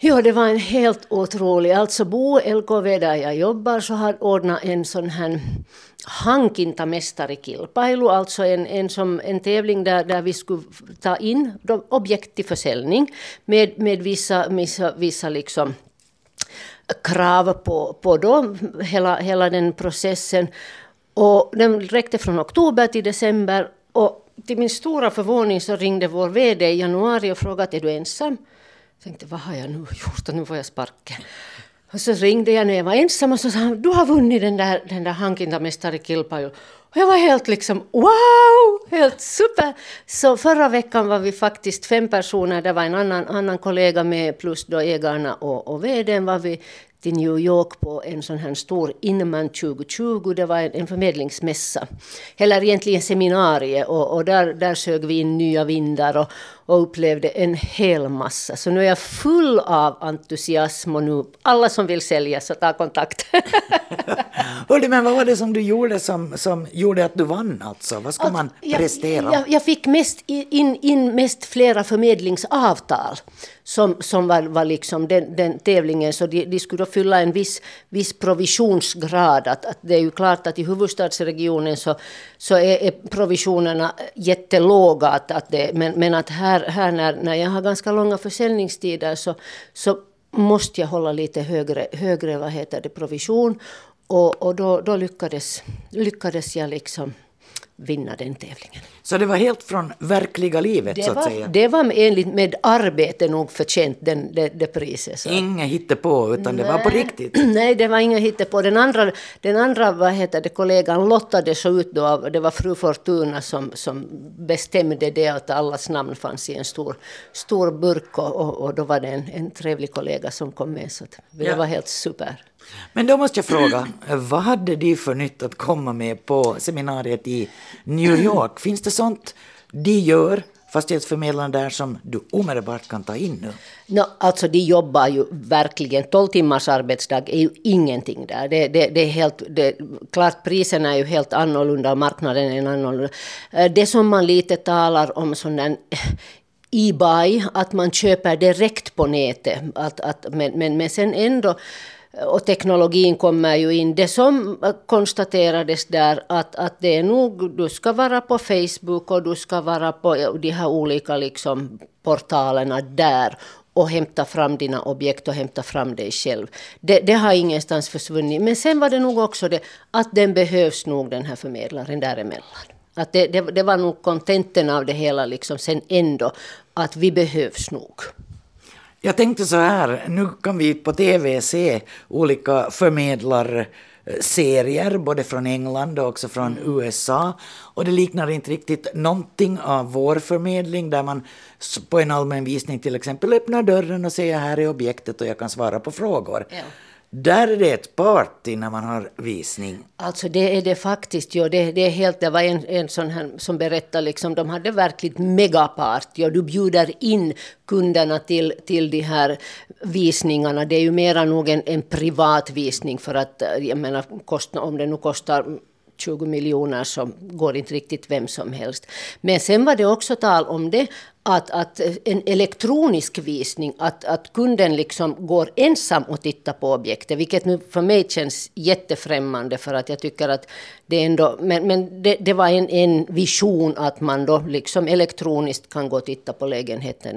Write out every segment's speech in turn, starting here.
Ja, det var en helt otrolig. Alltså Bo LKV där jag jobbar så har ordnat en sån här hankintamästarikilpailu, alltså en tävling där vi skulle ta in objekt till försäljning med vissa liksom krav på då, hela den processen. Och den räckte från oktober till december och till min stora förvåning så ringde vår vd i januari och frågade: är du ensam? Jag tänkte, vad har jag nu gjort och nu får jag sparken. Och så ringde jag när jag var ensam och så sa han: du har vunnit den där hankintamästarikilpailu. Och jag var helt liksom, wow, helt super. Så förra veckan var vi faktiskt 5 personer, det var en annan kollega med plus då ägarna och vdn var vi till New York på en sån här stor Inman 2020, det var en förmedlingsmässa. Eller egentligen seminarium och där sög vi in nya vindar och upplevde en hel massa. Så nu är jag full av entusiasm och nu alla som vill sälja så ta kontakt. Hörde, men vad var det som du gjorde som gjorde att du vann alltså? Vad ska man prestera? Jag fick mest flera förmedlingsavtal som var liksom den tävlingen, så de skulle då fylla en viss provisionsgrad. Att det är ju klart att i huvudstadsregionen så är provisionerna jättelåga, men att här när jag har ganska långa försäljningstider så måste jag hålla lite högre provision, och då lyckades jag liksom vinna den tävlingen. Så det var helt från verkliga livet så att säga? Det var enligt med arbete nog förtjänt det priset. Så. Inga hittepå utan det var på riktigt? Nej, det var inga hittepå. Den andra kollegan lottade så ut då, det var fru Fortuna som bestämde det, att allas namn fanns i en stor burk och då var det en trevlig kollega som kom med, så det var helt super. Men då måste jag fråga, vad hade de för nytt att komma med på seminariet i New York? Finns det sånt de gör, fastighetsförmedlarna där, som du omedelbart kan ta in nu? Alltså de jobbar ju verkligen, 12 timmars arbetsdag är ju ingenting där. Det är helt, klart priserna är ju helt annorlunda, marknaden är annorlunda. Det som man lite talar om sån där e-buy, att man köper direkt på nätet, men sen ändå. Och teknologin kommer ju in. Det som konstaterades där att det är nog, du ska vara på Facebook och du ska vara på de här olika liksom portalerna där och hämta fram dina objekt och hämta fram dig själv. Det har ingenstans försvunnit. Men sen var det nog också det att den behövs nog, den här förmedlaren däremellan. Att det var nog kontenten av det hela liksom sen ändå, att vi behövs nog. Jag tänkte så här, nu kan vi på tv se olika förmedlarserier, både från England och också från USA. Och det liknar inte riktigt någonting av vår förmedling, där man på en allmän visning till exempel öppnar dörren och säger: här är objektet och jag kan svara på frågor. Ja. Där är det ett party när man har visning. Alltså det är det faktiskt. Ja, det är helt, det var en sån här som berättade liksom, de hade verkligt megaparty. Ja, du bjuder in kunderna till de här visningarna. Det är ju mera nog en privat visning, för att jag menar, om det nu kostar 20 miljoner så går inte riktigt vem som helst. Men sen var det också tal om det att en elektronisk visning, att kunden liksom går ensam och tittar på objektet, vilket nu för mig känns jättefrämmande, för att jag tycker att det ändå, men det var en vision att man då liksom elektroniskt kan gå och titta på lägenheten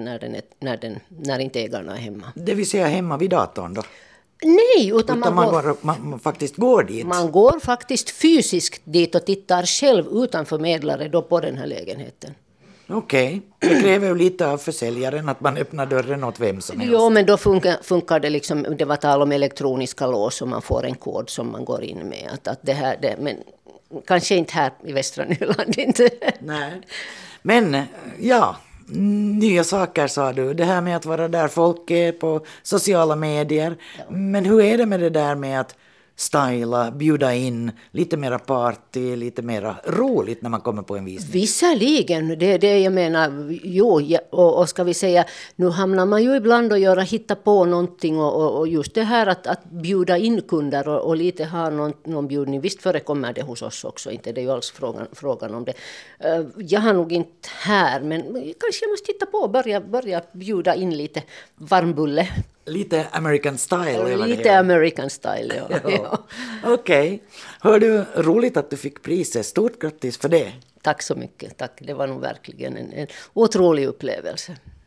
när inte ägarna är hemma. Det vill säga hemma vid datorn då? Nej, utan man faktiskt går dit. Man går faktiskt fysiskt dit och tittar själv utan förmedlare då på den här lägenheten. Okej, det kräver ju lite av försäljaren att man öppnar dörren åt vem som helst. Jo, men då funkar det liksom, det var tal om elektroniska lås och man får en kod som man går in med. Att men kanske inte här i västra Nyland inte. Nej, men ja, nya saker sa du. Det här med att vara där folk är på sociala medier. Ja. Men hur är det med det där med att styla, bjuda in, lite mera party, lite mera roligt när man kommer på en visning? Visserligen, det jag menar, och ska vi säga, nu hamnar man ju ibland och hitta på någonting, och just det här att bjuda in kunder och lite ha någon bjudning, visst förekommer det hos oss också, inte det är ju alls frågan om det. Jag har nog inte här, men kanske jag måste titta på och börja bjuda in lite varmbulle. Lite American style. Lite American style, ja. Ja. Okej. Hör du, roligt att du fick priset. Stort grattis för det. Tack så mycket. Tack. Det var nog verkligen en otrolig upplevelse.